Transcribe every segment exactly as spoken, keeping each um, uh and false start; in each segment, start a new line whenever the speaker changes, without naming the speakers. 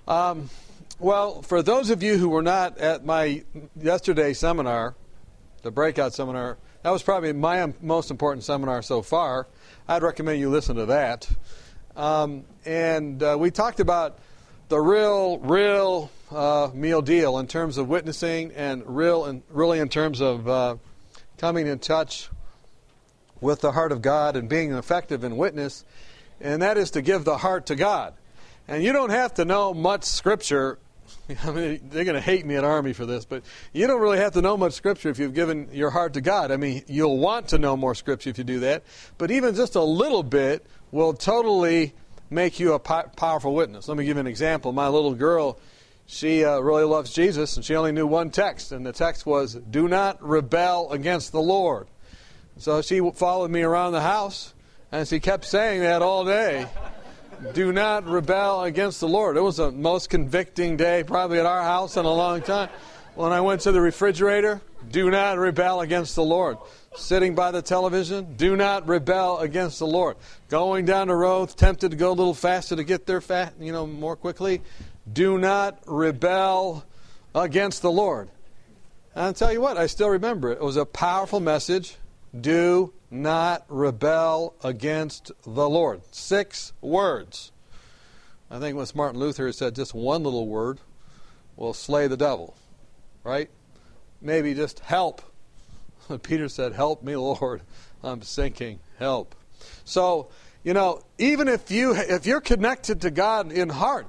Um, well, for those of you who were not at my yesterday's seminar, the breakout seminar, that was probably my most important seminar so far. I'd recommend you listen to that. Um, and uh, we talked about the real, real uh, meal deal in terms of witnessing, and real, and really in terms of uh, coming in touch with the heart of God and being effective in witness, and that is to give the heart to God. And you don't have to know much Scripture. I mean, they're going to hate me at Army for this, but you don't really have to know much Scripture if you've given your heart to God. I mean, you'll want to know more Scripture if you do that, but even just a little bit will totally make you a po- powerful witness. Let me give you an example. My little girl, she uh, really loves Jesus, and she only knew one text, and the text was, "Do not rebel against the Lord." So she followed me around the house, and she kept saying that all day. Do not rebel against the Lord. It was the most convicting day probably at our house in a long time. When I went to the refrigerator, do not rebel against the Lord. Sitting by the television, do not rebel against the Lord. Going down the road, tempted to go a little faster to get there fast, you know, more quickly, do not rebel against the Lord. And I'll tell you what, I still remember it. It was a powerful message. Do not rebel against the Lord. Six words. I think when Martin Luther said just one little word will slay the devil. Right? Maybe just help. Peter said, "Help me, Lord. I'm sinking. Help." So, you know, even if you if you're connected to God in heart,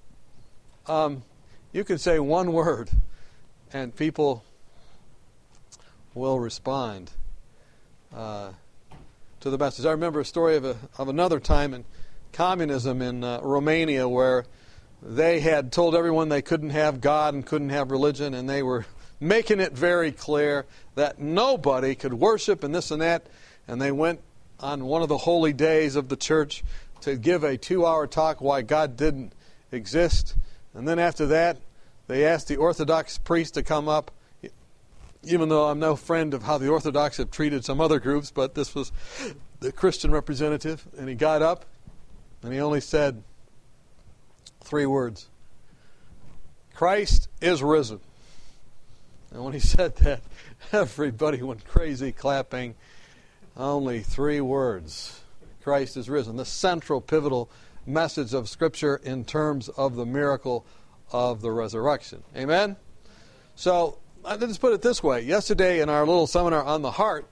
um, you can say one word, and people will respond uh, to the message. I remember a story of a of another time in communism in uh, Romania, where they had told everyone they couldn't have God and couldn't have religion, and they were making it very clear that nobody could worship and this and that. And they went on one of the holy days of the church to give a two-hour talk why God didn't exist. And then after that, they asked the Orthodox priest to come up, even though I'm no friend of how the Orthodox have treated some other groups, but this was the Christian representative. And he got up, and he only said three words: "Christ is risen." And when he said that, everybody went crazy clapping. Only three words. Christ is risen. The central, pivotal message of Scripture in terms of the miracle of the resurrection. Amen? So, let's put it this way. Yesterday in our little seminar on the heart,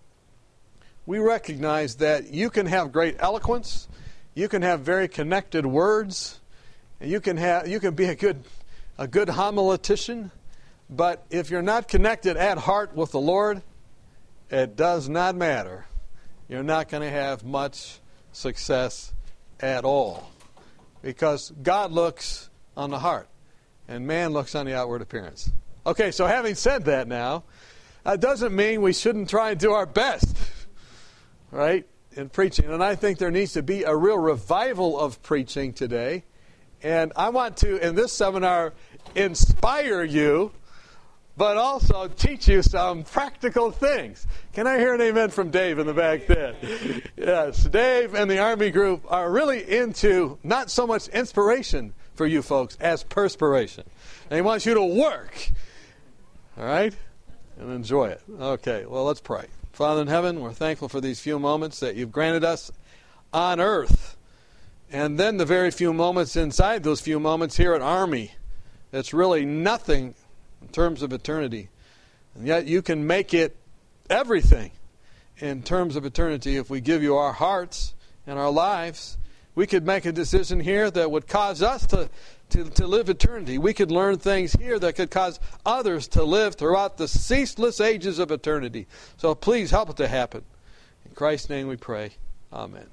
we recognized that you can have great eloquence, you can have very connected words, and you can have you can be a good a good homiletician. But if you're not connected at heart with the Lord, it does not matter. You're not going to have much success at all. Because God looks on the heart, and man looks on the outward appearance. Okay, so having said that now, that doesn't mean we shouldn't try and do our best, right, in preaching. And I think there needs to be a real revival of preaching today. And I want to, in this seminar, inspire you, but also teach you some practical things. Can I hear an amen from Dave in the back there? Yes, Dave and the Army group are really into not so much inspiration for you folks as perspiration. And he wants you to work, all right, and enjoy it. Okay, well, let's pray. Father in heaven, we're thankful for these few moments that you've granted us on earth, and then the very few moments inside those few moments here at Army. It's really nothing in terms of eternity. And yet you can make it everything in terms of eternity if we give you our hearts and our lives. We could make a decision here that would cause us to, to, to live eternity. We could learn things here that could cause others to live throughout the ceaseless ages of eternity. So please help it to happen. In Christ's name we pray. Amen.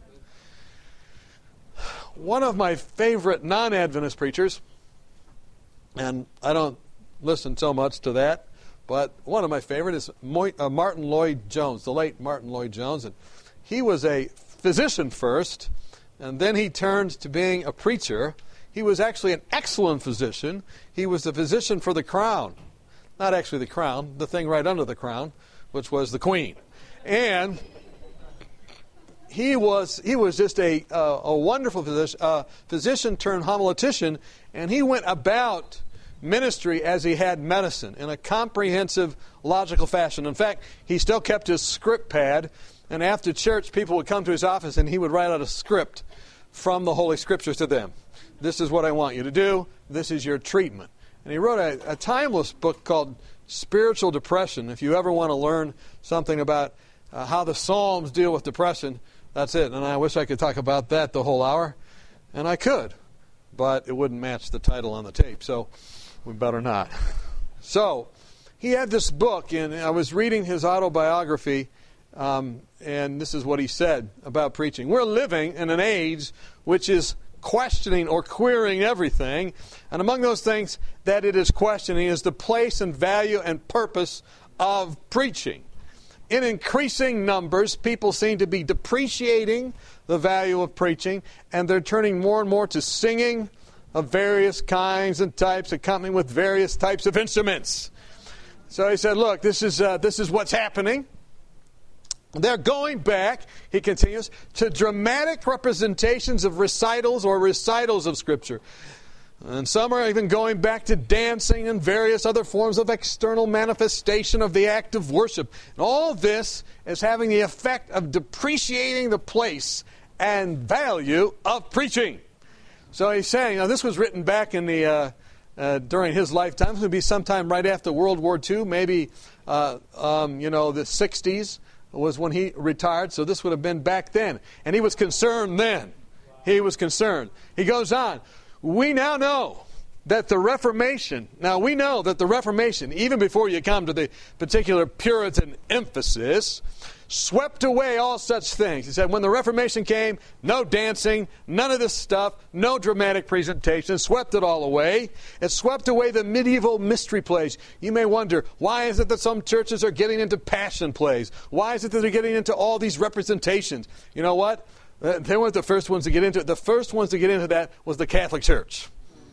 One of my favorite non-Adventist preachers, and I don't listen so much to that, but one of my favorite is Martin Lloyd-Jones, the late Martin Lloyd-Jones. And he was a physician first, and then he turned to being a preacher. He was actually an excellent physician. He was the physician for the crown. Not actually the crown, the thing right under the crown, which was the queen. And he was he was just a uh, a wonderful physician, uh, physician turned homiletician, And he went about ministry as he had medicine, in a comprehensive, logical fashion. In fact, he still kept his script pad, and after church, people would come to his office and he would write out a script from the Holy Scriptures to them. This is what I want you to do. This is your treatment. And he wrote a, a timeless book called Spiritual Depression. If you ever want to learn something about uh, how the Psalms deal with depression, that's it. And I wish I could talk about that the whole hour. And I could, but it wouldn't match the title on the tape, so we better not. So he had this book, and I was reading his autobiography, um, and this is what he said about preaching. We're living in an age which is questioning or querying everything, and among those things that it is questioning is the place and value and purpose of preaching. In increasing numbers, people seem to be depreciating the value of preaching, and they're turning more and more to singing of various kinds and types, accompanied with various types of instruments. So he said, look, this is uh, this is what's happening. They're going back, he continues, to dramatic representations of recitals or recitals of Scripture. And some are even going back to dancing and various other forms of external manifestation of the act of worship. And all this is having the effect of depreciating the place and value of preaching. So he's saying, now this was written back in the uh, uh, during his lifetime. It's going to be sometime right after World War Two, maybe uh, um, you know the sixties was when he retired. So this would have been back then, and he was concerned then. He was concerned. He goes on. We now know that the Reformation, now we know that the Reformation, even before you come to the particular Puritan emphasis, swept away all such things. He said when the Reformation came, no dancing, none of this stuff, no dramatic presentation, swept it all away. It swept away the medieval mystery plays. You may wonder, why is it that some churches are getting into passion plays? Why is it that they're getting into all these representations? You know what? They weren't the first ones to get into it. The first ones to get into that was the Catholic Church.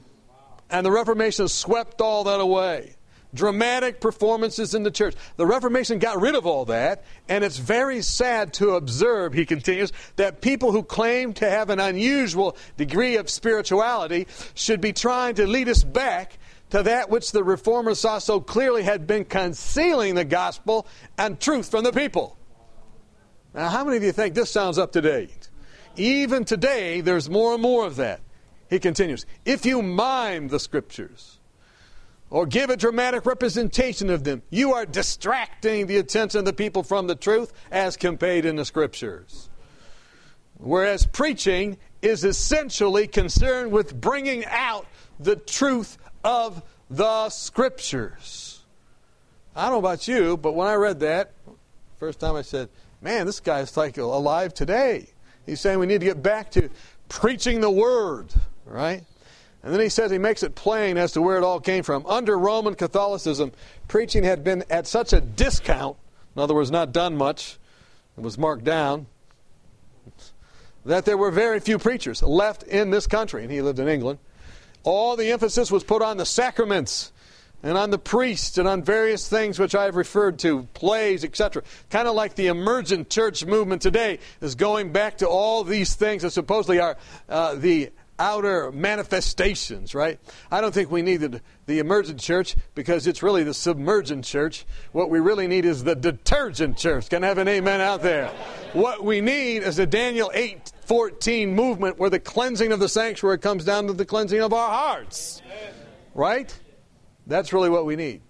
And the Reformation swept all that away. Dramatic performances in the church. The Reformation got rid of all that, and it's very sad to observe, he continues, that people who claim to have an unusual degree of spirituality should be trying to lead us back to that which the Reformers saw so clearly had been concealing the gospel and truth from the people. Now, how many of you think this sounds up to date? Even today, there's more and more of that. He continues, if you mime the Scriptures or give a dramatic representation of them, you are distracting the attention of the people from the truth as conveyed in the Scriptures. Whereas preaching is essentially concerned with bringing out the truth of the Scriptures. I don't know about you, but when I read that, first time I said, man, this guy's like alive today. He's saying we need to get back to preaching the Word, right? And then he says he makes it plain as to where it all came from. Under Roman Catholicism, preaching had been at such a discount, in other words, not done much, it was marked down, that there were very few preachers left in this country, and he lived in England. All the emphasis was put on the sacraments and on the priests and on various things which I have referred to, plays, et cetera. Kind of like the emergent church movement today is going back to all these things that supposedly are uh, the outer manifestations, right? I don't think we need the, the emergent church because it's really the submergent church. What we really need is the detergent church. Can I have an amen out there? What we need is a Daniel eight fourteen movement where the cleansing of the sanctuary comes down to the cleansing of our hearts, right? That's really what we need.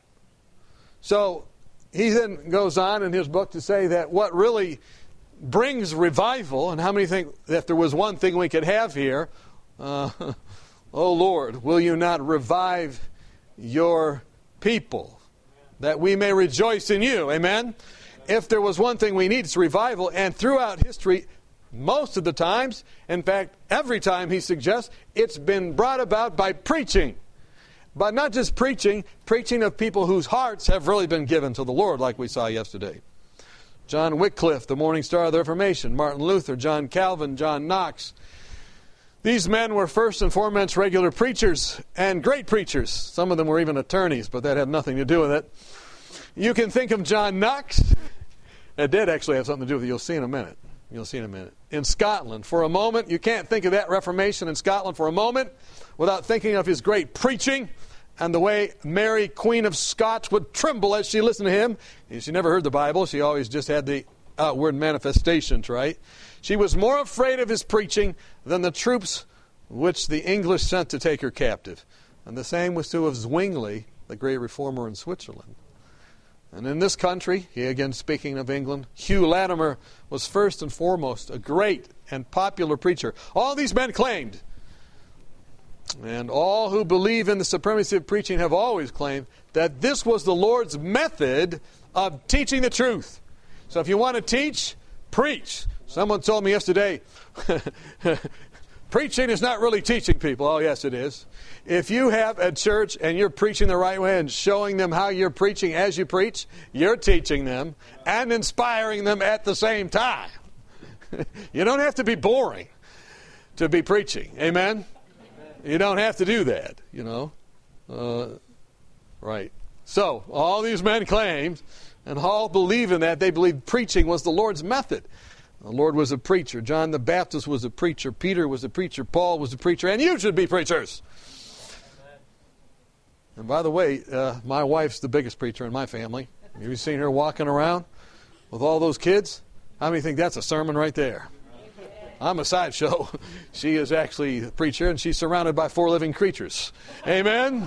So he then goes on in his book to say that what really brings revival, and how many think that if there was one thing we could have here, uh, oh Lord, will you not revive your people, that we may rejoice in you, amen? If there was one thing we need, it's revival, and throughout history, most of the times, in fact, every time he suggests, it's been brought about by preaching. But not just preaching, preaching of people whose hearts have really been given to the Lord, like we saw yesterday. John Wycliffe, the morning star of the Reformation, Martin Luther, John Calvin, John Knox. These men were first and foremost regular preachers and great preachers. Some of them were even attorneys, but that had nothing to do with it. You can think of John Knox. It did actually have something to do with it. You'll see in a minute. You'll see in a minute. In Scotland, for a moment, you can't think of that Reformation in Scotland for a moment without thinking of his great preaching and the way Mary, Queen of Scots, would tremble as she listened to him. She never heard the Bible. She always just had the outward manifestations, right? She was more afraid of his preaching than the troops which the English sent to take her captive. And the same was true of Zwingli, the great reformer in Switzerland. And in this country, he again speaking of England, Hugh Latimer was first and foremost a great and popular preacher. All these men claimed, and all who believe in the supremacy of preaching have always claimed, that this was the Lord's method of teaching the truth. So if you want to teach, preach. Someone told me yesterday, preaching is not really teaching people. Oh, yes, it is. If you have a church and you're preaching the right way and showing them how you're preaching as you preach, you're teaching them and inspiring them at the same time. You don't have to be boring to be preaching. Amen? You don't have to do that, you know. Uh, right. So, all these men claimed, and all believe in that. They believed preaching was the Lord's method. The Lord was a preacher. John the Baptist was a preacher. Peter was a preacher. Paul was a preacher. And you should be preachers. And by the way, uh, my wife's the biggest preacher in my family. Have you seen her walking around with all those kids? How many think that's a sermon right there? I'm a sideshow. She is actually a preacher, and she's surrounded by four living creatures. Amen?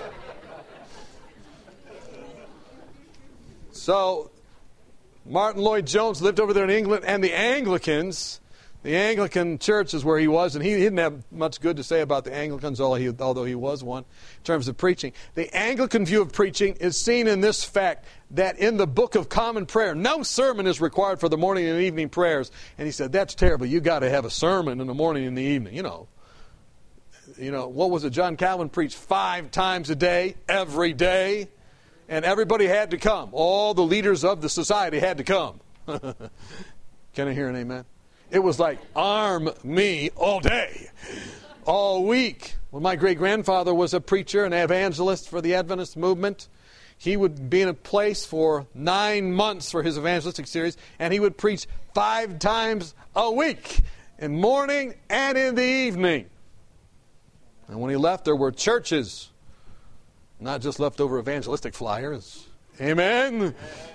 So, Martin Lloyd-Jones lived over there in England, and the Anglicans, the Anglican church is where he was, and he didn't have much good to say about the Anglicans, although he, although he was one, in terms of preaching. The Anglican view of preaching is seen in this fact that in the Book of Common Prayer, no sermon is required for the morning and evening prayers. And he said, that's terrible. You've got to have a sermon in the morning and the evening. You know, you know, what was it? John Calvin preached five times a day, every day. And everybody had to come. All the leaders of the society had to come. Can I hear an amen? It was like, arm me all day, all week. When my great-grandfather was a preacher, an evangelist for the Adventist movement, he would be in a place for nine months for his evangelistic series, and he would preach five times a week, in morning and in the evening. And when he left, there were churches, not just leftover evangelistic flyers. Amen? Amen.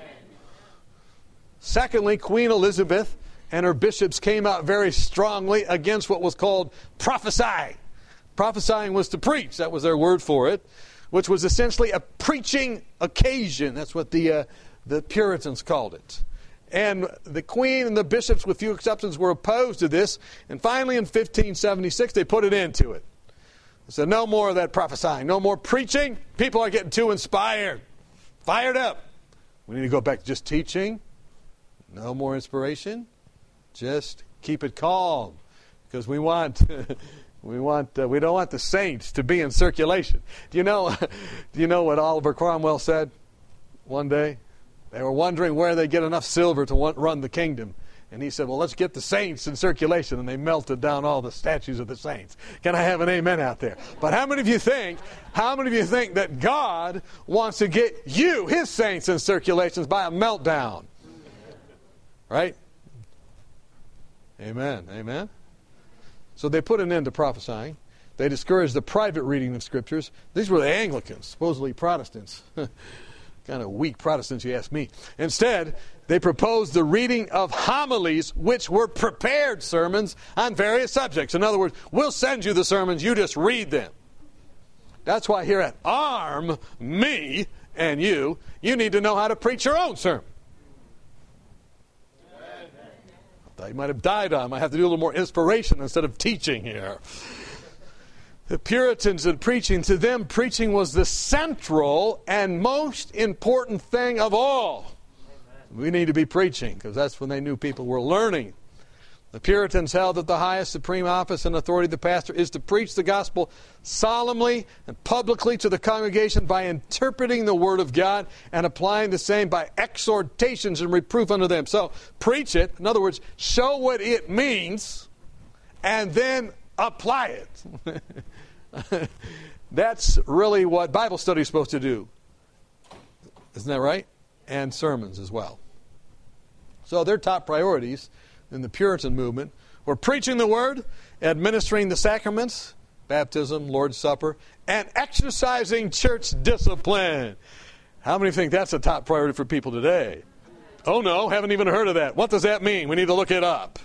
Secondly, Queen Elizabeth and her bishops came out very strongly against what was called prophesying. Prophesying was to preach. That was their word for it, which was essentially a preaching occasion. That's what the uh, the Puritans called it. And the Queen and the bishops, with few exceptions, were opposed to this. And finally, in fifteen seventy-six, they put it into it. They said, no more of that prophesying. No more preaching. People are getting too inspired, fired up. We need to go back to just teaching. No more inspiration. Just keep it calm, because we want, we want, uh, we don't want the saints to be in circulation. Do you know? Do you know what Oliver Cromwell said one day? They were wondering where they get enough silver to run the kingdom, and he said, "Well, let's get the saints in circulation." And they melted down all the statues of the saints. Can I have an amen out there? But how many of you think? How many of you think that God wants to get you, His saints, in circulations by a meltdown? Right? Amen. Amen. So they put an end to prophesying. They discouraged the private reading of scriptures. These were the Anglicans, supposedly Protestants. Kind of weak Protestants, you ask me. Instead, they proposed the reading of homilies, which were prepared sermons on various subjects. In other words, we'll send you the sermons, you just read them. That's why here at Arm, me and you, you need to know how to preach your own sermon. I thought you might have died on. I might have to do a little more inspiration instead of teaching here. The Puritans and preaching, to them, preaching was the central and most important thing of all. Amen. We need to be preaching, because that's when they knew people were learning. The Puritans held that the highest supreme office and authority of the pastor is to preach the gospel solemnly and publicly to the congregation by interpreting the word of God and applying the same by exhortations and reproof unto them. So, preach it. In other words, show what it means and then apply it. That's really what Bible study is supposed to do. Isn't that right? And sermons as well. So their top priorities in the Puritan movement were preaching the word, administering the sacraments, baptism, Lord's Supper, and exercising church discipline. How many think that's a top priority for people today? Oh no, haven't even heard of that. What does that mean? We need to look it up.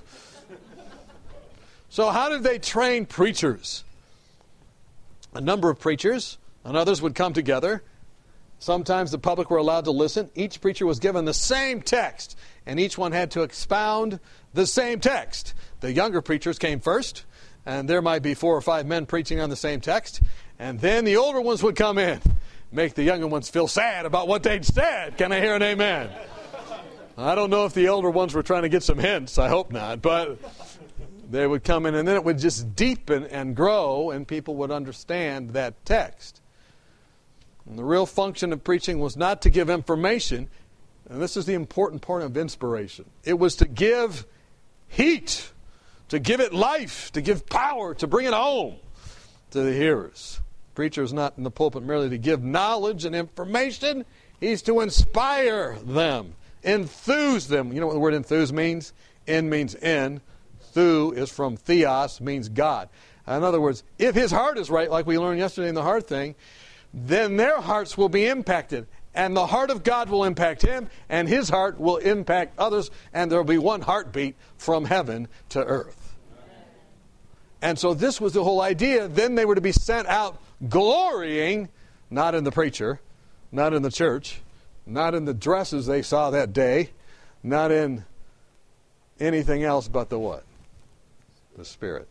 So how did they train preachers? A number of preachers and others would come together. Sometimes the public were allowed to listen. Each preacher was given the same text, and each one had to expound the same text. The younger preachers came first, and there might be four or five men preaching on the same text, and then the older ones would come in, make the younger ones feel sad about what they'd said. Can I hear an amen? I don't know if the older ones were trying to get some hints. I hope not, but they would come in, and then it would just deepen and grow, and people would understand that text. And the real function of preaching was not to give information, and this is the important part of inspiration. It was to give heat, to give it life, to give power, to bring it home to the hearers. The preacher is not in the pulpit merely to give knowledge and information. He's to inspire them, enthuse them. You know what the word enthuse means? En means in. Thu is from theos, means God. In other words, if his heart is right, like we learned yesterday in the heart thing, then their hearts will be impacted. And the heart of God will impact him, and his heart will impact others, and there will be one heartbeat from heaven to earth. And so this was the whole idea. Then they were to be sent out glorying, not in the preacher, not in the church, not in the dresses they saw that day, not in anything else but the what? The Spirit.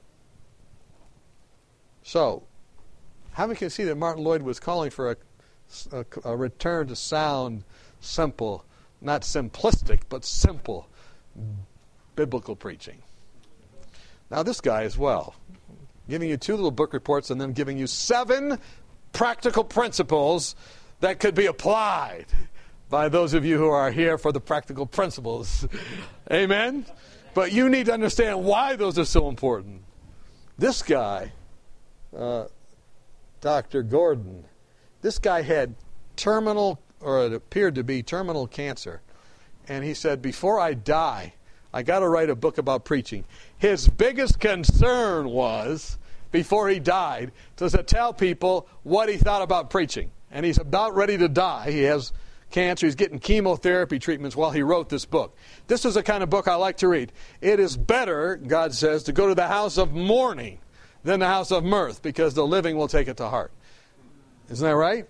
So, how many can see that Martin Lloyd was calling for a, a, a return to sound, simple, not simplistic, but simple, biblical preaching? Now this guy as well, giving you two little book reports and then giving you seven practical principles that could be applied by those of you who are here for the practical principles. Amen? But you need to understand why those are so important. This guy, uh, Doctor Gordon, this guy had terminal, or it appeared to be terminal cancer. And he said, before I die, I got to write a book about preaching. His biggest concern was, before he died, to tell people what he thought about preaching. And he's about ready to die. He has cancer. He's getting chemotherapy treatments while he wrote this book. This is the kind of book I like to read. It is better, God says, to go to the house of mourning than the house of mirth, because the living will take it to heart. Isn't that right?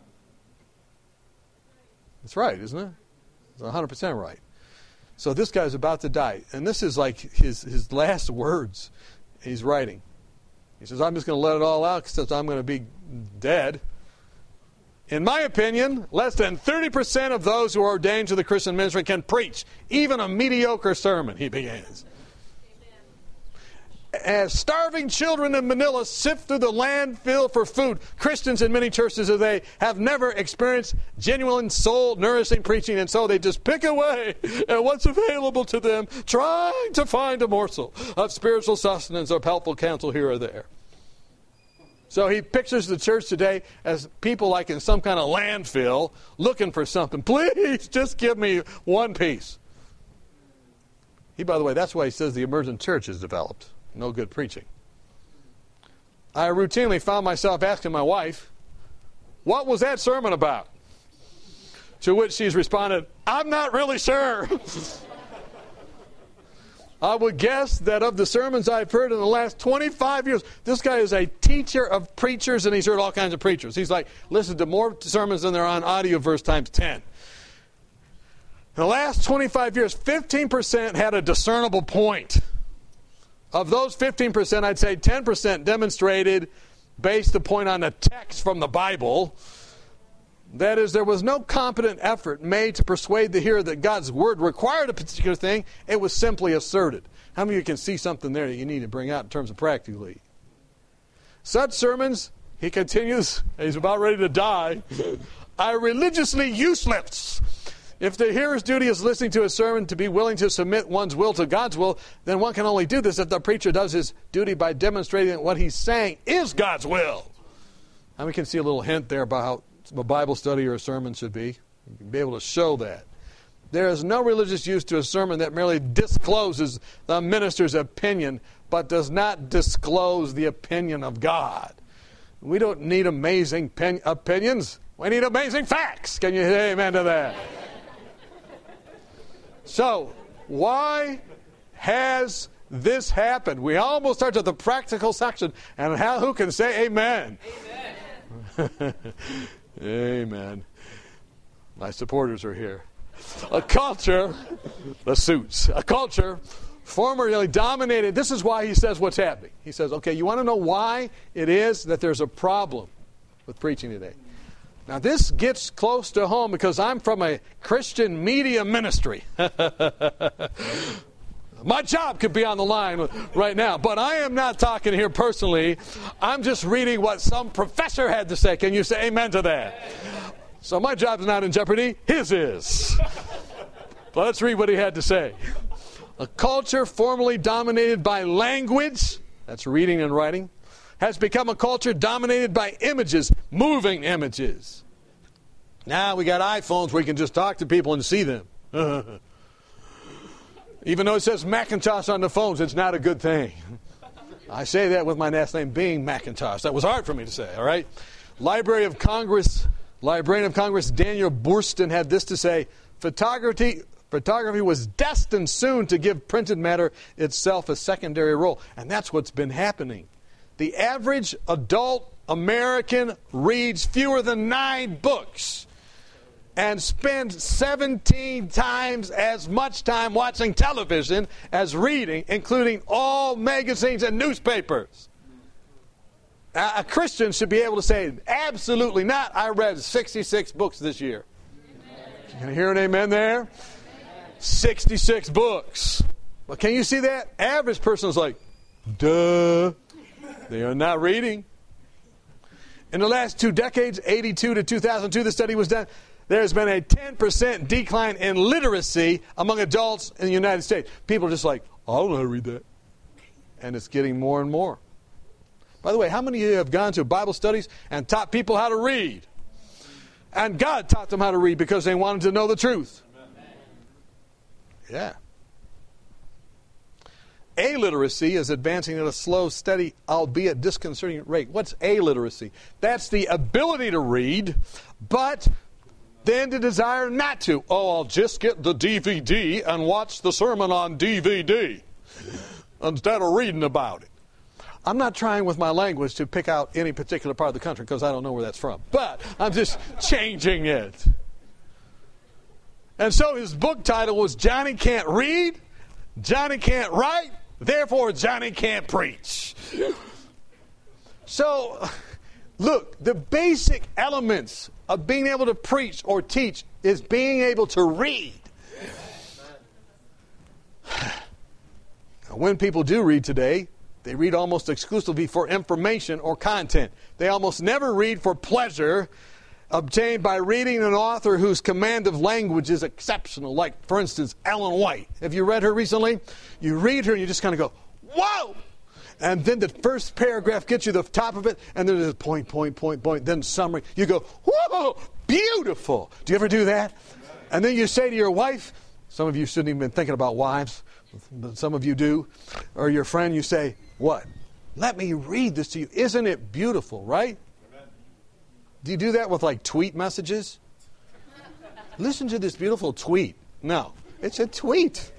It's right, isn't it? It's one hundred percent right. So this guy's about to die. And this is like his, his last words he's writing. He says, I'm just going to let it all out since I'm going to be dead. In my opinion, less than thirty percent of those who are ordained to the Christian ministry can preach even a mediocre sermon, he begins. As starving children in Manila sift through the landfill for food, Christians in many churches today have never experienced genuine soul-nourishing preaching, and so they just pick away at what's available to them, trying to find a morsel of spiritual sustenance or helpful counsel here or there. So he pictures the church today as people like in some kind of landfill looking for something. Please, just give me one piece. He, by the way, that's why he says the emergent church is developed. No good preaching. I routinely found myself asking my wife, what was that sermon about? To which she's responded, I'm not really sure. I would guess that of the sermons I've heard in the last twenty-five years, this guy is a teacher of preachers, and he's heard all kinds of preachers. He's like, listened to more sermons than there are on Audioverse times ten. In the last twenty-five years, fifteen percent had a discernible point. Of those fifteen percent, I'd say ten percent demonstrated, based the point on a text from the Bible. That is, there was no competent effort made to persuade the hearer that God's word required a particular thing. It was simply asserted. How many of you can see something there that you need to bring out in terms of practically? Such sermons, he continues, he's about ready to die, are religiously useless. If the hearer's duty is listening to a sermon to be willing to submit one's will to God's will, then one can only do this if the preacher does his duty by demonstrating that what he's saying is God's will. How many can see a little hint there about how a Bible study or a sermon should be? You can be able to show that. There is no religious use to a sermon that merely discloses the minister's opinion but does not disclose the opinion of God. We don't need amazing pen- opinions. We need amazing facts. Can you say amen to that? So, why has this happened? We almost start to the practical section, and how, who can say amen? Amen. Amen. My supporters are here. A culture, the suits, a culture formerly dominated. This is why he says what's happening. He says, okay, you want to know why it is that there's a problem with preaching today? Now, this gets close to home because I'm from a Christian media ministry. My job could be on the line right now, but I am not talking here personally. I'm just reading what some professor had to say. Can you say amen to that? So my job is not in jeopardy. His is. But let's read what he had to say. A culture formerly dominated by language, that's reading and writing, has become a culture dominated by images, moving images. Now we got iPhones where you can just talk to people and see them. Even though it says Macintosh on the phones, it's not a good thing. I say that with my last name being Macintosh. That was hard for me to say, all right? Library of Congress, Librarian of Congress Daniel Boorstin had this to say, photography, photography was destined soon to give printed matter itself a secondary role. And that's what's been happening. The average adult American reads fewer than nine books and spends seventeen times as much time watching television as reading, including all magazines and newspapers. A Christian should be able to say, absolutely not. I read sixty-six books this year. Can you hear an amen there? sixty-six books. Well, can you see that? Average person is like, duh. They are not reading. In the last two decades, eighty-two to two thousand two, the study was done. There's been a ten percent decline in literacy among adults in the United States. People are just like, I don't know how to read that. And it's getting more and more. By the way, how many of you have gone to Bible studies and taught people how to read? And God taught them how to read because they wanted to know the truth. Yeah. Alliteracy is advancing at a slow, steady, albeit disconcerting rate. What's alliteracy? That's the ability to read, but then the desire not to. Oh, I'll just get the D V D and watch the sermon on D V D instead of reading about it. I'm not trying with my language to pick out any particular part of the country because I don't know where that's from. But I'm just changing it. And so his book title was Johnny Can't Read, Johnny Can't Write, therefore Johnny Can't Preach. So, look, the basic elements of being able to preach or teach is being able to read. When people do read today, they read almost exclusively for information or content. They almost never read for pleasure obtained by reading an author whose command of language is exceptional. Like, for instance, Ellen White. Have you read her recently? You read her and you just kind of go, whoa! And then the first paragraph gets you the top of it, and then there's point, point, point, point, then summary. You go, whoa, beautiful. Do you ever do that? And then you say to your wife, some of you shouldn't even been thinking about wives, but some of you do, or your friend, you say, what? Let me read this to you. Isn't it beautiful, right? Amen. Do you do that with like tweet messages? Listen to this beautiful tweet. No, it's a tweet.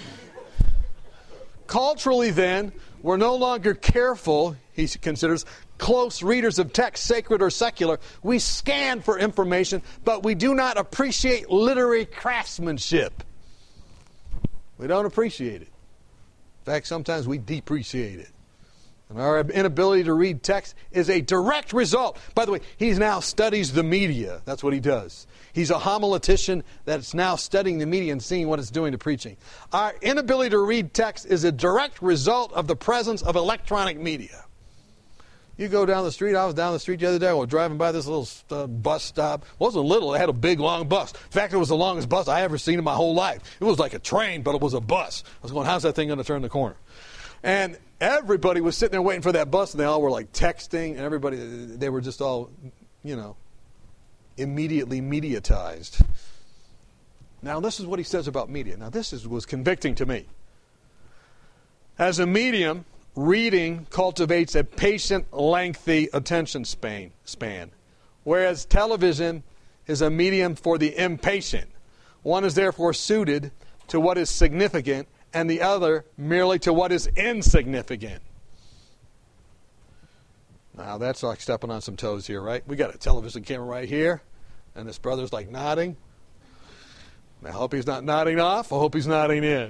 Culturally then, we're no longer careful, he considers, close readers of text, sacred or secular. We scan for information, but we do not appreciate literary craftsmanship. We don't appreciate it. In fact, sometimes we depreciate it. And our inability to read text is a direct result. By the way, he now studies the media. That's what he does. He's a homiletician that's now studying the media and seeing what it's doing to preaching. Our inability to read text is a direct result of the presence of electronic media. You go down the street. I was down the street the other day. I was driving by this little uh, bus stop. It wasn't little. It had a big, long bus. In fact, it was the longest bus I ever seen in my whole life. It was like a train, but it was a bus. I was going, how's that thing going to turn the corner? And everybody was sitting there waiting for that bus, and they all were like texting, and everybody, they were just all, you know, immediately mediatized. Now, this is what he says about media. Now, this is, was convicting to me. As a medium, reading cultivates a patient, lengthy attention span, span, whereas television is a medium for the impatient. One is therefore suited to what is significant, and the other merely to what is insignificant. Now, that's like stepping on some toes here, right? We got a television camera right here, and this brother's like nodding. I hope he's not nodding off. I hope he's nodding in.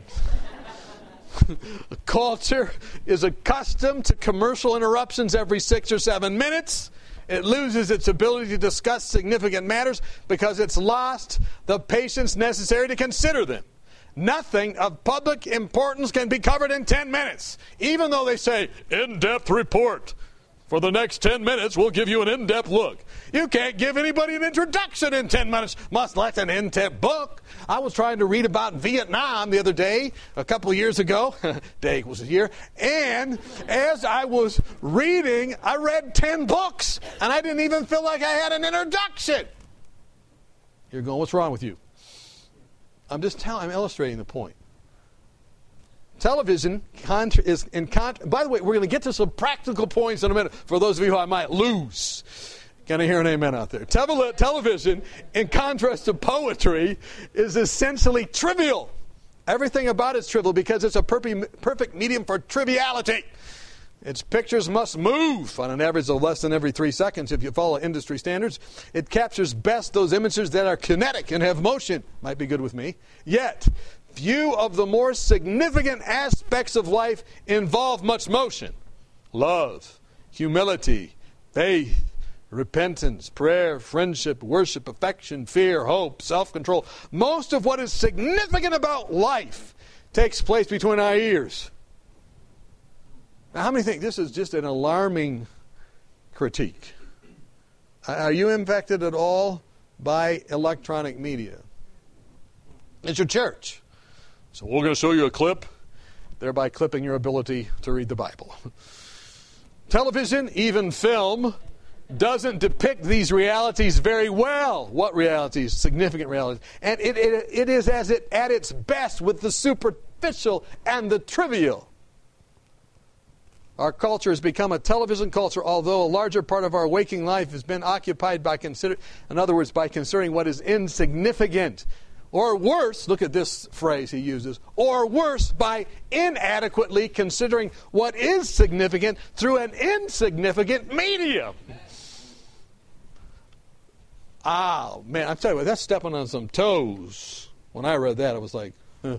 Culture is accustomed to commercial interruptions every six or seven minutes. It loses its ability to discuss significant matters because it's lost the patience necessary to consider them. Nothing of public importance can be covered in ten minutes, even though they say, in-depth report. For the next ten minutes, we'll give you an in-depth look. You can't give anybody an introduction in ten minutes, much less an in-depth book. I was trying to read about Vietnam the other day, a couple of years ago. Day was a year. And as I was reading, I read ten books, and I didn't even feel like I had an introduction. You're going, what's wrong with you? I'm just telling, I'm illustrating the point. Television contra- is in contra- by the way, we're going to get to some practical points in a minute for those of you who I might lose. Can I hear an amen out there? Tele- television, in contrast to poetry, is essentially trivial. Everything about it's trivial because it's a perfect, perfect medium for triviality. Its pictures must move on an average of less than every three seconds if you follow industry standards. It captures best those images that are kinetic and have motion. Might be good with me. Yet, few of the more significant aspects of life involve much motion. Love, humility, faith, repentance, prayer, friendship, worship, affection, fear, hope, self-control. Most of what is significant about life takes place between our ears. Now, how many think this is just an alarming critique? Are you impacted at all by electronic media? It's your church. So we're going to show you a clip, thereby clipping your ability to read the Bible. Television, even film, doesn't depict these realities very well. What realities? Significant realities. And it, it, it is as it at its best with the superficial and the trivial. Our culture has become a television culture, although a larger part of our waking life has been occupied by consider, in other words, by considering what is insignificant. Or worse, look at this phrase he uses, or worse, by inadequately considering what is significant through an insignificant medium. Oh, man, I'm telling you, that's stepping on some toes. When I read that, I was like, oh,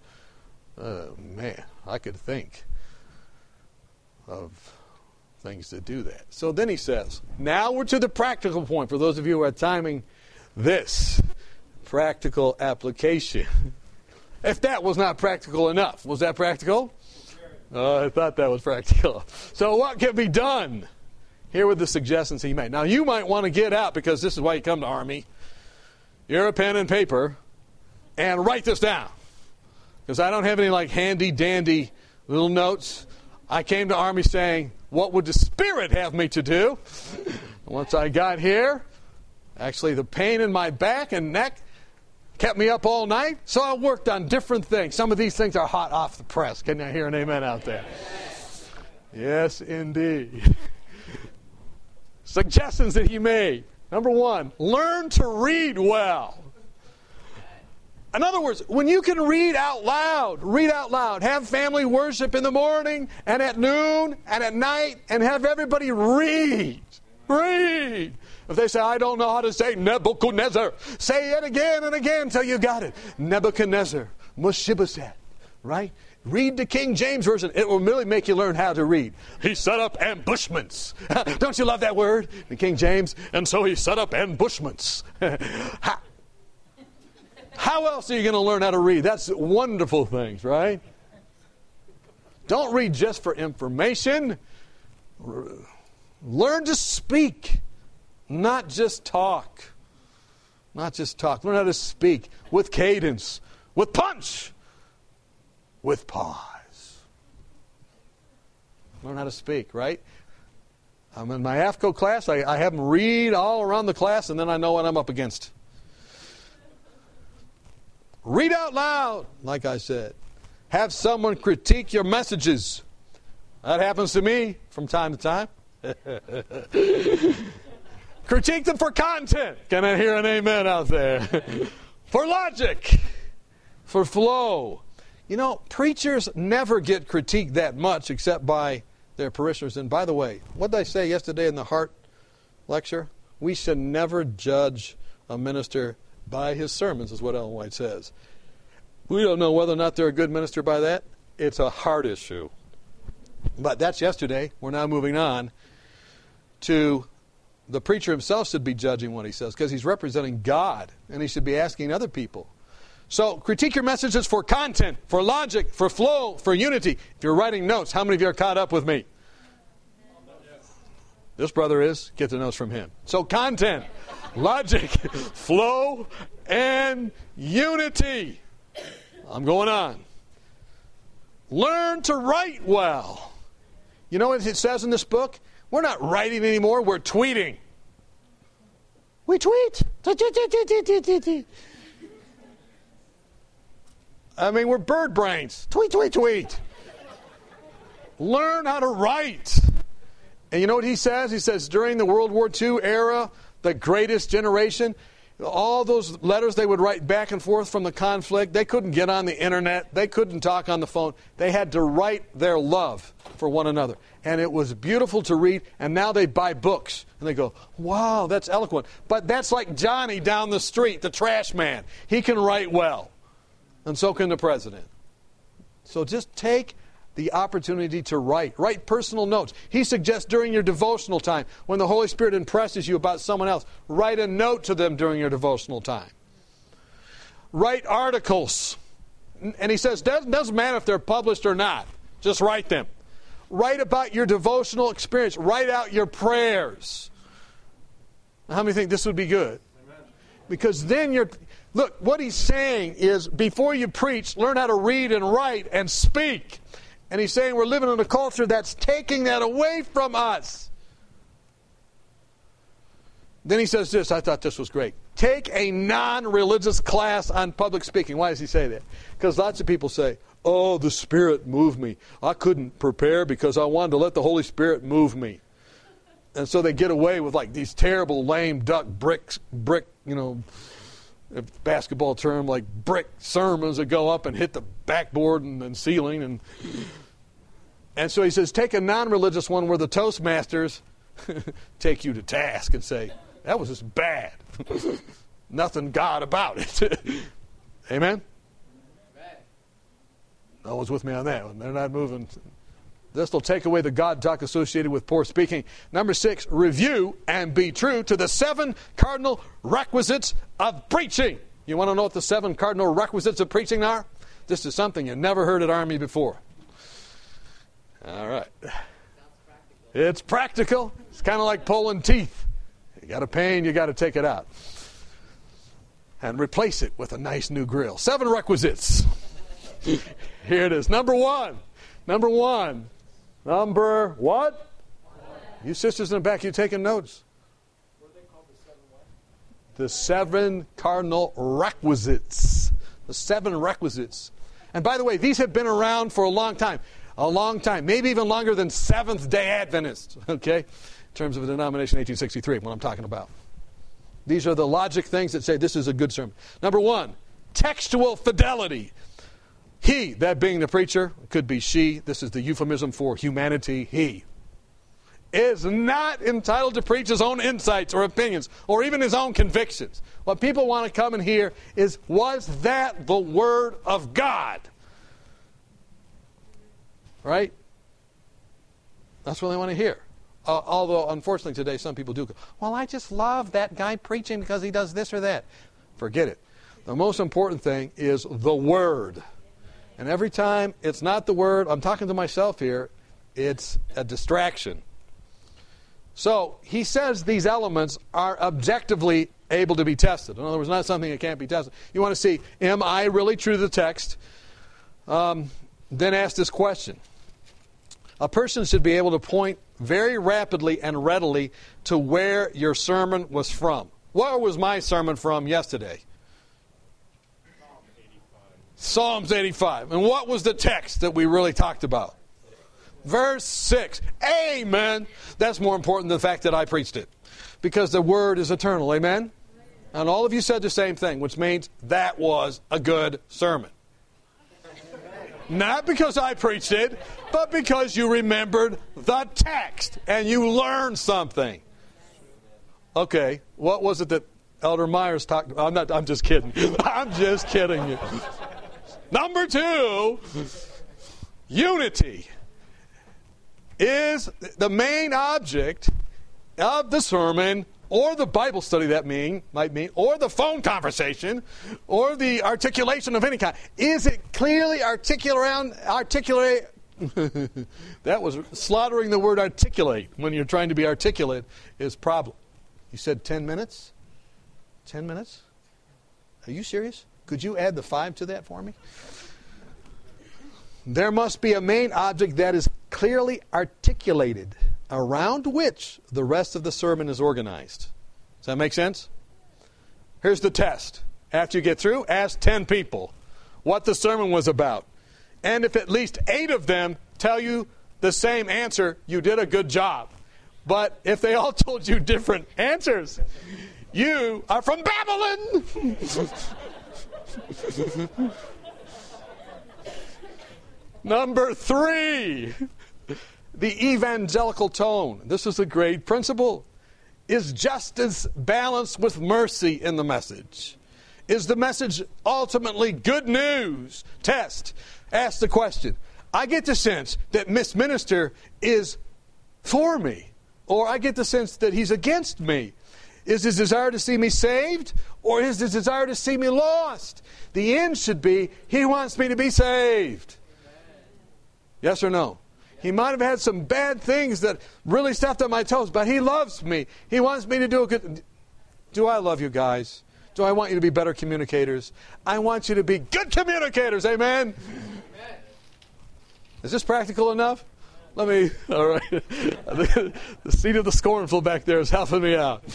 man, I could think of things to do that. So then he says, now we're to the practical point for those of you who are timing this. Practical application. If that was not practical enough, was that practical? Oh, I thought that was practical. So what can be done? Here were the suggestions he made. Now you might want to get out, because this is why you come to Army. You're a pen and paper, and write this down. Because I don't have any like handy dandy little notes. I came to Army saying, what would the Spirit have me to do? Once I got here, actually the pain in my back and neck kept me up all night, so I worked on different things. Some of these things are hot off the press. Can I hear an amen out there? Yes, indeed. Suggestions that he made. Number one, learn to read well. In other words, when you can read out loud, read out loud. Have family worship in the morning and at noon and at night, and have everybody read. Read. If they say, I don't know how to say Nebuchadnezzar, say it again and again until you got it. Nebuchadnezzar, Mephibosheth, right? Read the King James Version. It will really make you learn how to read. He set up ambushments. Don't you love that word? The King James. And so he set up ambushments. how, how else are you going to learn how to read? That's wonderful things, right? Don't read just for information. Learn to speak. Not just talk. Not just talk. Learn how to speak with cadence, with punch, with pause. Learn how to speak, right? I'm in my A F C O class. I, I have them read all around the class, and then I know what I'm up against. Read out loud, like I said. Have someone critique your messages. That happens to me from time to time. Critique them for content. Can I hear an amen out there? For logic. For flow. You know, preachers never get critiqued that much except by their parishioners. And by the way, what did I say yesterday in the Heart lecture? We should never judge a minister by his sermons, is what Ellen White says. We don't know whether or not they're a good minister by that. It's a heart issue. But that's yesterday. We're now moving on to the preacher himself should be judging what he says because he's representing God, and he should be asking other people. So critique your messages for content, for logic, for flow, for unity. If you're writing notes, how many of you are caught up with me? This brother is. Get the notes from him. So content, logic, flow, and unity. I'm going on. Learn to write well. You know what it says in this book? We're not writing anymore. We're tweeting. We tweet. I mean, we're bird brains. Tweet, tweet, tweet. Learn how to write. And you know what he says? He says during the World War Two era, the greatest generation, all those letters they would write back and forth from the conflict, they couldn't get on the internet. They couldn't talk on the phone. They had to write their love for one another. And it was beautiful to read. And now they buy books. And they go, wow, that's eloquent. But that's like Johnny down the street, the trash man. He can write well. And so can the president. So just take the opportunity to write. Write personal notes. He suggests during your devotional time, when the Holy Spirit impresses you about someone else, write a note to them during your devotional time. Write articles. And he says, doesn't, doesn't matter if they're published or not. Just write them. Write about your devotional experience. Write out your prayers. How many think this would be good? Amen. Because then you're... Look, what he's saying is before you preach, learn how to read and write and speak. And he's saying we're living in a culture that's taking that away from us. Then he says this, I thought this was great. Take a non-religious class on public speaking. Why does he say that? Because lots of people say, oh, the Spirit moved me. I couldn't prepare because I wanted to let the Holy Spirit move me. And so they get away with like these terrible lame duck bricks, brick, you know, a basketball term, like brick sermons that go up and hit the backboard and, and ceiling. And and so he says, take a non-religious one where the Toastmasters take you to task and say, that was just bad. Nothing God about it. Amen? No one's with me on that one. They're not moving. This will take away the God talk associated with poor speaking. Number six, review and be true to the seven cardinal requisites of preaching. You want to know what the seven cardinal requisites of preaching are? This is something you never heard at Army before. All right. It's practical. It's kind of like pulling teeth. You got a pain, you got to take it out. And replace it with a nice new grill. Seven requisites. Here it is. Number one. Number one. Number what? One. You sisters in the back, you taking notes? What are they called, the seven what? The seven cardinal requisites. The seven requisites. And by the way, these have been around for a long time. A long time. Maybe even longer than Seventh-day Adventists. Okay? In terms of a denomination, eighteen sixty-three, what I'm talking about. These are the logic things that say this is a good sermon. Number one, textual fidelity. He, that being the preacher, could be she, this is the euphemism for humanity, he, is not entitled to preach his own insights or opinions or even his own convictions. What people want to come and hear is, was that the Word of God? Right? That's what they want to hear. Uh, although, unfortunately, today some people do go, well, I just love that guy preaching because he does this or that. Forget it. The most important thing is the Word. And every time it's not the Word, I'm talking to myself here, it's a distraction. So he says these elements are objectively able to be tested. In other words, not something that can't be tested. You want to see, am I really true to the text? Um, then ask this question. A person should be able to point very rapidly and readily to where your sermon was from. Where was my sermon from yesterday? Psalms eighty-five. And what was the text that we really talked about? verse six. Amen. That's more important than the fact that I preached it. Because the word is eternal. Amen? And all of you said the same thing, which means that was a good sermon. Not because I preached it, but because you remembered the text and you learned something. Okay, what was it that Elder Myers talked about? I'm not, I'm just kidding. I'm just kidding you. Number two, unity is the main object of the sermon, or the Bible study that mean might mean, or the phone conversation, or the articulation of any kind. Is it clearly articulate? Articulate. That was slaughtering the word articulate when you're trying to be articulate is problem. You said ten minutes? Ten minutes? Are you serious? Could you add the five to that for me? There must be a main object that is clearly articulated, around which the rest of the sermon is organized. Does that make sense? Here's the test. After you get through, ask ten people what the sermon was about. And if at least eight of them tell you the same answer, you did a good job. But if they all told you different answers, you are from Babylon. Number three, the evangelical tone. This is a great principle. Is justice balanced with mercy in the message? Is the message ultimately good news? Test. Ask the question. I get the sense that Miss Minister is for me, or I get the sense that he's against me. Is his desire to see me saved, or is his desire to see me lost? The end should be, he wants me to be saved. Yes or no? He might have had some bad things that really stepped on my toes, but he loves me. He wants me to do a good... Do I love you guys? Do I want you to be better communicators? I want you to be good communicators. Amen? Amen. Is this practical enough? Let me... All right. The seat of the scornful back there is helping me out.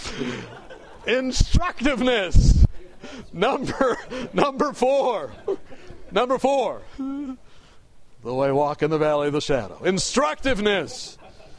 Instructiveness. Number, number four. Number four. Though I walk in the valley of the shadow. Instructiveness.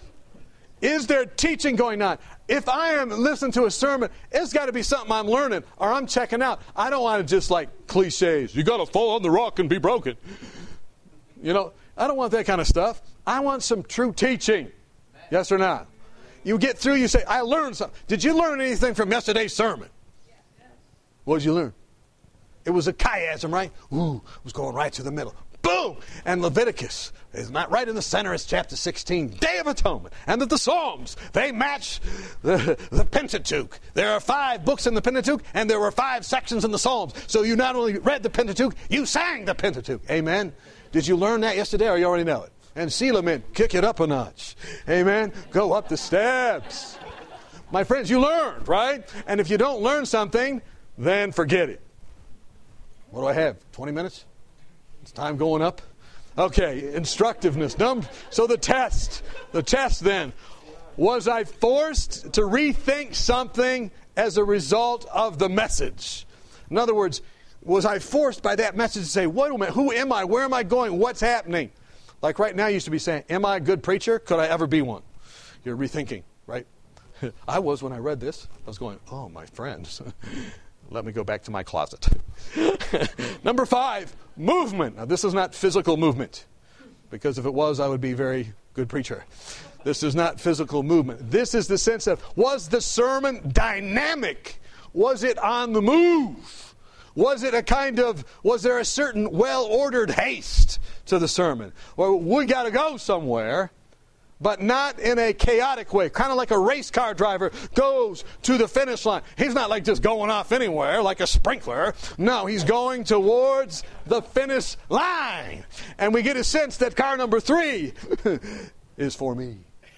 Is there teaching going on? If I am listening to a sermon, it's got to be something I'm learning or I'm checking out. I don't want to just like cliches. You got to fall on the rock and be broken. You know, I don't want that kind of stuff. I want some true teaching. Yes or not? You get through, you say, I learned something. Did you learn anything from yesterday's sermon? What did you learn? It was a chiasm, right? Ooh, it was going right to the middle. Boom! And Leviticus is not right in the center. It's chapter sixteen, Day of Atonement. And that the Psalms, they match the, the Pentateuch. There are five books in the Pentateuch, and there were five sections in the Psalms. So you not only read the Pentateuch, you sang the Pentateuch. Amen? Did you learn that yesterday, or you already know it? And Selah meant kick it up a notch. Amen? Go up the steps. My friends, you learned, right? And if you don't learn something, then forget it. What do I have? twenty minutes? It's time going up. Okay, instructiveness. Num- so the test. The test then. Was I forced to rethink something as a result of the message? In other words, was I forced by that message to say, wait a minute, who am I? Where am I going? What's happening? Like right now you used to be saying, am I a good preacher? Could I ever be one? You're rethinking, right? I was when I read this. I was going, oh, my friends. Let me go back to my closet. Number five, movement. Now, this is not physical movement, because if it was, I would be a very good preacher. This is not physical movement. This is the sense of, was the sermon dynamic? Was it on the move? Was it a kind of, was there a certain well-ordered haste to the sermon? Well, we got to go somewhere, but not in a chaotic way. Kind of like a race car driver goes to the finish line. He's not like just going off anywhere like a sprinkler. No, he's going towards the finish line. And we get a sense that car number three is for me.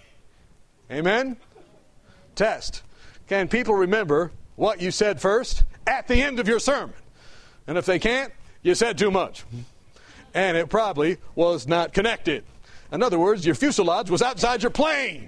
Amen? Test. Can people remember what you said first at the end of your sermon? And if they can't, you said too much. And it probably was not connected. In other words, your fuselage was outside your plane.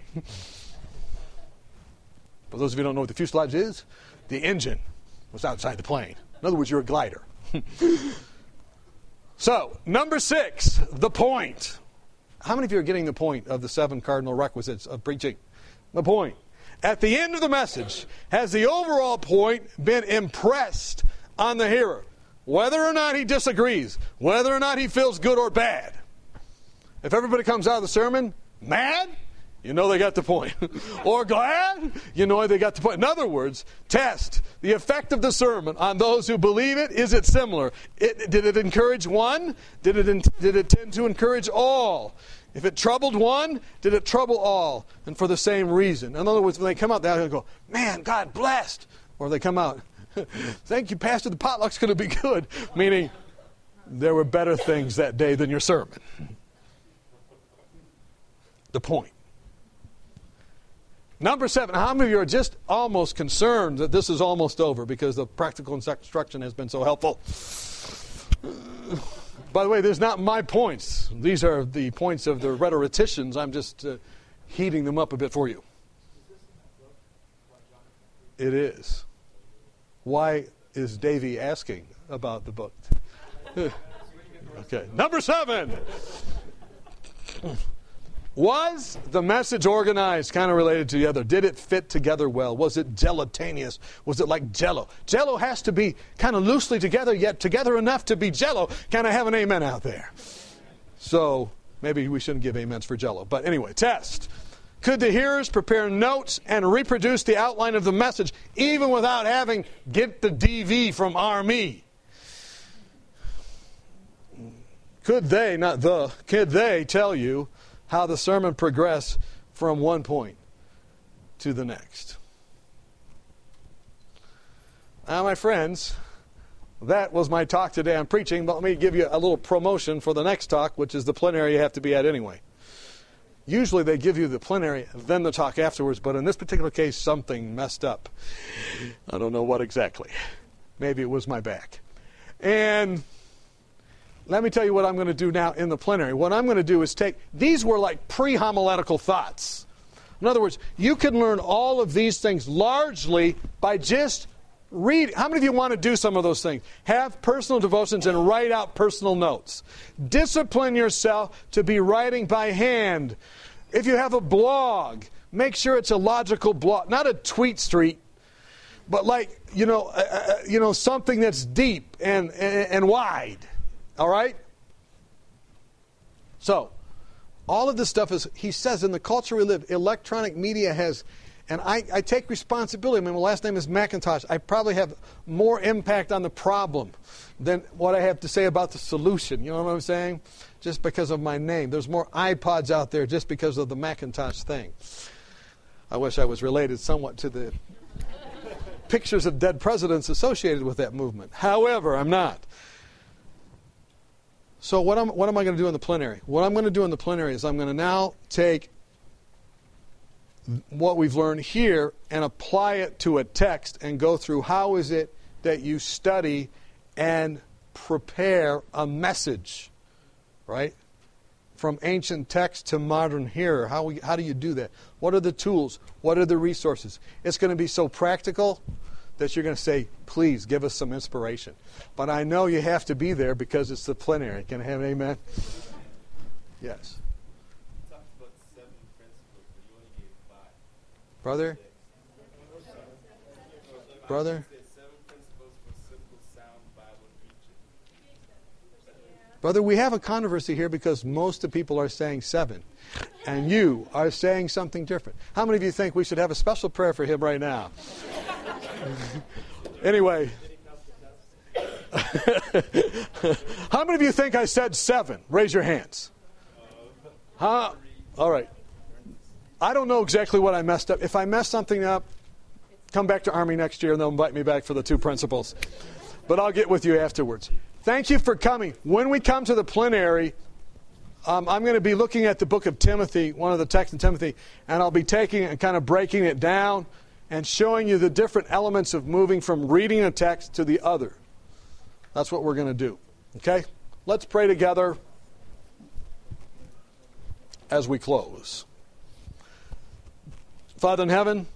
For those of you who don't know what the fuselage is, the engine was outside the plane. In other words, you're a glider. So, number six, the point. how many of you are getting the point of the seven cardinal requisites of preaching? The point. At the end of the message, has the overall point been impressed on the hearer? Whether or not he disagrees, whether or not he feels good or bad. If everybody comes out of the sermon mad, you know they got the point. Or glad, you know they got the point. In other words, test the effect of the sermon on those who believe it. Is it similar? It, did it encourage one? Did it, did it tend to encourage all? If it troubled one, did it trouble all? And for the same reason. In other words, when they come out, they go, man, God blessed. Or they come out, thank you, Pastor, the potluck's going to be good. Meaning, there were better things that day than your sermon. The point. Number seven, how many of you are just almost concerned that this is almost over because the practical instruction has been so helpful? By the way, these are not my points. These are the points of the rhetoricians. I'm just uh, heating them up a bit for you. It is. Why is Davey asking about the book? Okay, number seven. Was the message organized, kind of related to the other? Did it fit together well? Was it gelatinous? Was it like Jell-O? Jell-O has to be kind of loosely together, yet together enough to be Jell-O. Can I have an amen out there? So maybe we shouldn't give amens for Jell-O. But anyway, test. Could the hearers prepare notes and reproduce the outline of the message even without having get the D V from R M E? Could they, not the, could they tell you how the sermon progressed from one point to the next? Now, my friends, that was my talk today on preaching, but let me give you a little promotion for the next talk, which is the plenary you have to be at anyway. Usually they give you the plenary, then the talk afterwards, but in this particular case, something messed up. I don't know what exactly. Maybe it was my back. And let me tell you what I'm going to do now in the plenary. What I'm going to do is take, these were like pre-homiletical thoughts. In other words, you can learn all of these things largely by just reading. How many of you want to do some of those things? Have personal devotions and write out personal notes. Discipline yourself to be writing by hand. If you have a blog, make sure it's a logical blog, not a tweet street, but like, you know, uh, you know, something that's deep and, and, and wide. All right? So, all of this stuff is, he says, in the culture we live, electronic media has, and I, I take responsibility. I mean, my last name is McIntosh. I probably have more impact on the problem than what I have to say about the solution. You know what I'm saying? Just because of my name. There's more iPods out there just because of the Macintosh thing. I wish I was related somewhat to the pictures of dead presidents associated with that movement. However, I'm not. So what, am, what am I going to do in the plenary? What I'm going to do in the plenary is I'm going to now take what we've learned here and apply it to a text and go through how is it that you study and prepare a message, right? From ancient text to modern hearer. How, we, how do you do that? What are the tools? What are the resources? It's going to be so practical that you're going to say, please give us some inspiration. But I know you have to be there because it's the plenary. Can I have an amen? Yes.
You talked about seven principles, but you only gave five.
Brother? Brother?
Seven principles for simple, sound Bible preaching.
Brother, we have a controversy here because most of the people are saying seven. And you are saying something different. How many of you think we should have a special prayer for him right now? Anyway. How many of you think I said seven? Raise your hands. Huh? All right. I don't know exactly what I messed up. If I messed something up, come back to Army next year and they'll invite me back for the two principles. But I'll get with you afterwards. Thank you for coming. When we come to the plenary, um, I'm going to be looking at the book of Timothy, one of the texts in Timothy, and I'll be taking it and kind of breaking it down and showing you the different elements of moving from reading a text to the other. That's what we're going to do. Okay? Let's pray together as we close. Father in heaven,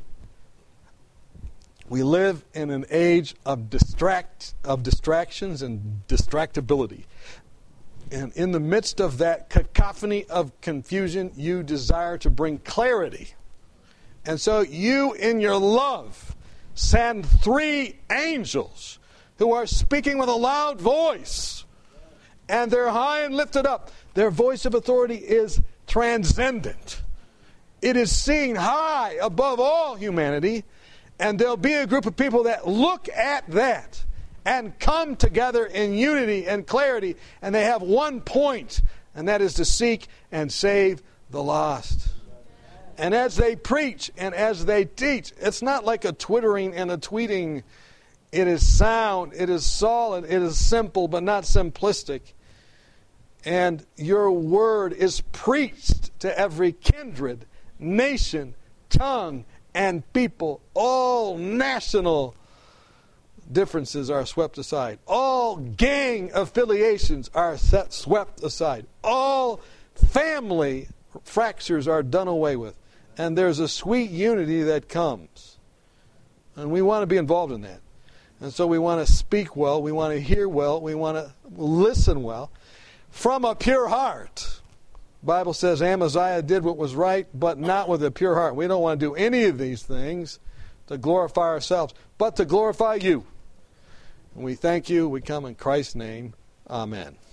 we live in an age of distract of distractions and distractibility. And in the midst of that cacophony of confusion, you desire to bring clarity. And so you, in your love, send three angels who are speaking with a loud voice. And they're high and lifted up. Their voice of authority is transcendent. It is seen high above all humanity. And there'll be a group of people that look at that and come together in unity and clarity. And they have one point, and that is to seek and save the lost. And as they preach and as they teach, it's not like a twittering and a tweeting. It is sound, it is solid, it is simple, but not simplistic. And your word is preached to every kindred, nation, tongue, and people. All national differences are swept aside. All gang affiliations are set, swept aside. All family fractures are done away with. And there's a sweet unity that comes. And we want to be involved in that. And so we want to speak well, we want to hear well, we want to listen well, from a pure heart. The Bible says Amaziah did what was right, but not with a pure heart. We don't want to do any of these things to glorify ourselves, but to glorify you. And we thank you. We come in Christ's name. Amen.